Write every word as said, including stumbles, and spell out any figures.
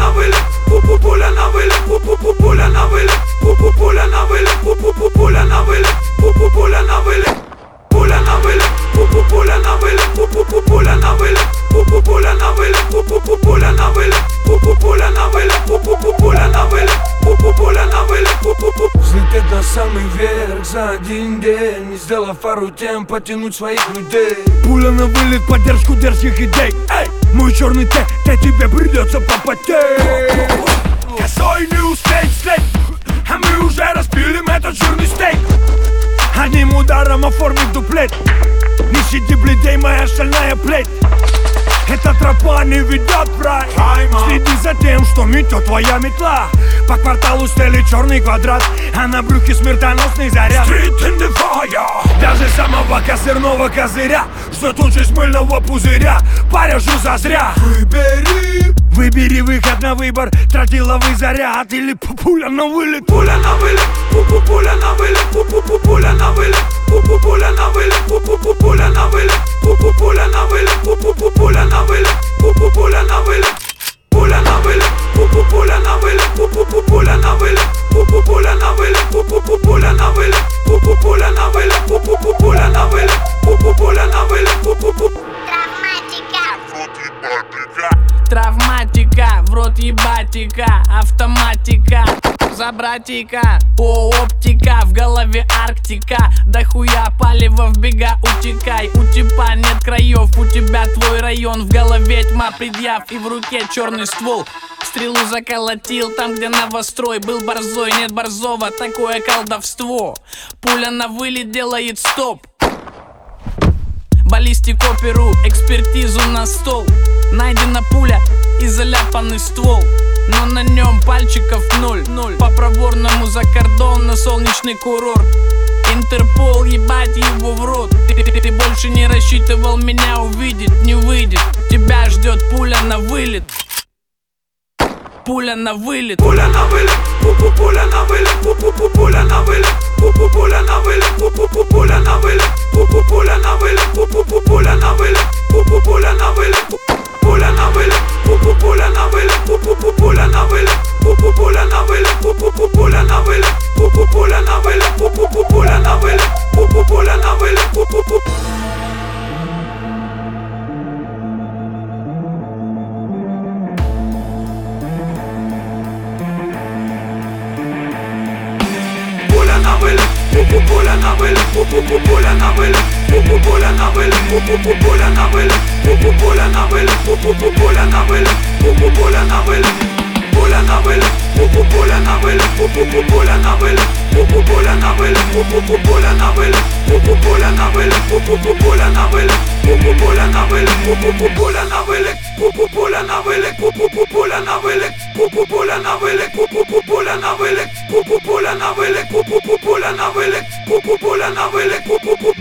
на вылет, пуля на вылет, пуля на вылет, пуля на вылет, пуля на вылет, пуля на вылет, пуля на вылет, пуля на вылет, пуля на вылет, пуля на вылет, пуля на вылет, пуля на вылет, пуля на вылет, пуля на вылет. Взлететь на самый верх за один день, не сделав пару тем, потянуть своих людей. Пуля на вылет, поддержку дерзких идей. Эй, мой черный Т, Т тебе придется попотеть. Косой не успеть слеть, а мы уже распилим этот жирный стейк. Одним ударом оформив дуплет. Не сиди бледей, моя шальная плеть. Эта тропа не ведет в рай. Следи за тем, что метет твоя метла. По кварталу стелит черный квадрат, а на брюхе смертоносный заряд. Street in the fire. Даже самого козырного козыря ждет участь мыльного пузыря. Порежу зазря. Выбери, выбери выход на выбор. Тротиловый заряд или пуля на вылет. Пуля на вылет, пуля на вылет, пуля на вылет, пуля на вылет, пуля на вылет, пуля на вылет, пуля на вылет, пуля на вылет, пуля на вылет, пуля на вылет, пуля на вылет, пуля на вылет, пуля на вылет, пуля на вылет, пуля на вылет, пуля на вылет. Травматика, в рот ебатика, автоматика, за братика. О, оптика, в голове Арктика. Да хуя палева в бега, утекай. У типа нет краев, у тебя твой район. В голове тьма предъяв и в руке черный ствол. Стрелу заколотил там, где новострой. Был борзой, нет борзого, такое колдовство. Пуля на вылет делает стоп. Баллистику перу, экспертизу на стол. Найдена пуля и заляпанный ствол, но на нем пальчиков ноль. По проворному за кордон на солнечный курорт. Интерпол, ебать его в рот. Ты, ты, ты больше не рассчитывал меня увидеть, не выйдет. Тебя ждет пуля на вылет. Пуля на вылет. Пуля на вылет, пуля на вылет, пуля на вылет, пуля на вылет, пуля на вылет, пуля на вылет, пуля на вылет, пуля на вылет, пуля на вылет, пуля на вылет, пуля на вылет, пуля на вылет, пуля на вылет, пуля на вылет, пуля на вылет, пуля на вылет. Пуля на вылет, пуля на вылет, пуля на вылет, пуля на вылет, пуля на вылет, пуля на вылет, пуля на вылет, пуля на вылет, пуля на вылет, пуля на вылет, пуля на вылет, пуля на вылет, пуля на вылет, пуля на вылет, пуля на вылет, пуля на вылет, пуля на вылет, пуля на вылет, пуля на вылет.